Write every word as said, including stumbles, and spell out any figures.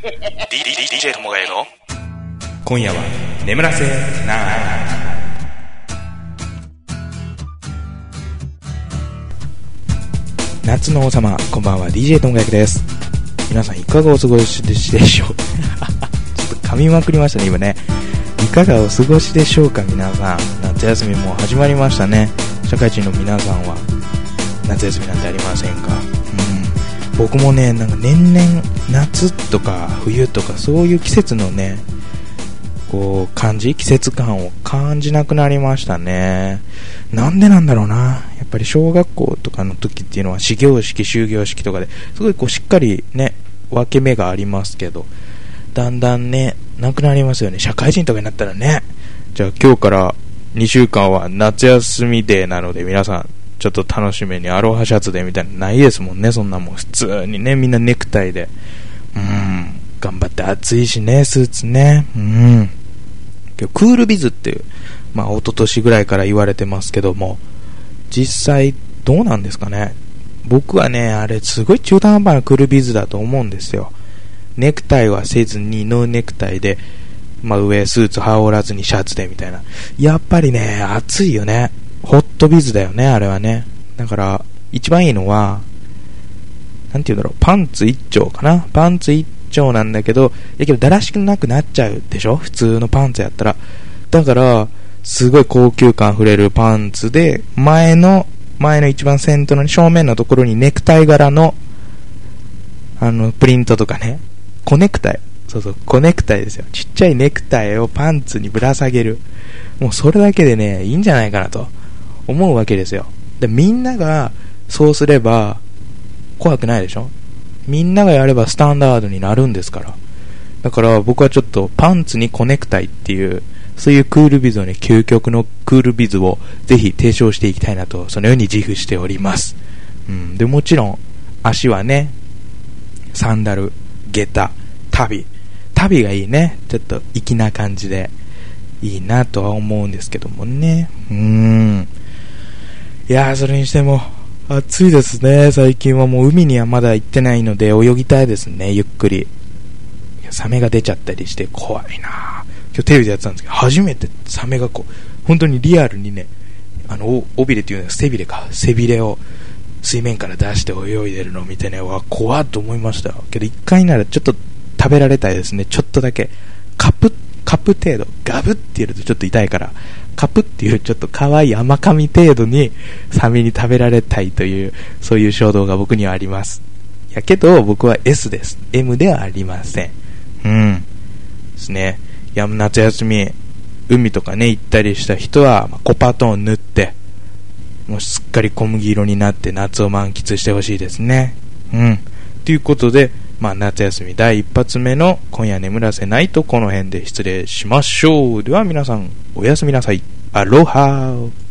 ディージェー ともがえの今夜は眠らせない。夏の王様、こんばんは。 ディージェー ともがえです。皆さんいかがお過ごしでしょうちょっと噛みまくりましたね今ね。いかがお過ごしでしょうか皆さん。夏休みもう始まりましたね。社会人の皆さんは夏休みなんてありませんか？うん、僕もね、なんか年々夏とか冬とかそういう季節のね、こう感じ、季節感を感じなくなりましたね。なんでなんだろうな。やっぱり小学校とかの時っていうのは始業式、終業式とかですごいこうしっかりね分け目がありますけど、だんだんねなくなりますよね。社会人とかになったらね。じゃあ今日からにしゅうかんは夏休みデーなので、皆さんちょっと楽しめにアロハシャツでみたいなないですもんね。そんなもん普通にね、みんなネクタイで、うーん、頑張って暑いしね、スーツね。うん、クールビズっていう、まあ一昨年ぐらいから言われてますけども、実際どうなんですかね。僕はね、あれすごい中途半端なクールビズだと思うんですよ。ネクタイはせずにノーネクタイで、まあ上スーツ羽織らずにシャツでみたいな。やっぱりね、暑いよね。ホットビズだよね、あれはね。だから一番いいのはなんていうんだろう、パンツ一丁かな。パンツ一丁なんだけど、やけどだらしくなくなっちゃうでしょ、普通のパンツやったら。だからすごい高級感触れるパンツで、前の前の一番先頭の正面のところにネクタイ柄のあのプリントとかね、コネクタイ、そうそう、コネクタイですよ。ちっちゃいネクタイをパンツにぶら下げる。もうそれだけでね、いいんじゃないかなと思うわけですよ。で、みんながそうすれば怖くないでしょ。みんながやればスタンダードになるんですから。だから僕はちょっとパンツにコネクタイっていう、そういうクールビズをね、究極のクールビズをぜひ提唱していきたいなと、そのように自負しております。うん、でもちろん足はね、サンダル、下駄、旅旅がいいね。ちょっと粋な感じでいいなとは思うんですけどもね。うーん、いやー、それにしても暑いですね。最近はもう海にはまだ行ってないので泳ぎたいですね、ゆっくり。サメが出ちゃったりして怖いな。今日テレビでやってたんですけど、初めてサメがこう本当にリアルにね、あの尾びれっていうのは背びれか、背びれを水面から出して泳いでるのを見てね、わ、怖っと思いましたよ。けど一回ならちょっと食べられたいですね。ちょっとだけカップカップ程度、ガブってやるとちょっと痛いから、カップっていうちょっと可愛い甘噛み程度にサメに食べられたいという、そういう衝動が僕にはあります。やけど僕は エス です。 エム ではありません。うんですね。いや、夏休み海とかね行ったりした人は、まあ、コパトン塗ってもうすっかり小麦色になって夏を満喫してほしいですね。うんということで、まあ、夏休み第一発目の今夜眠らせないとこの辺で失礼しましょう。では皆さんおやすみなさい。アロハー。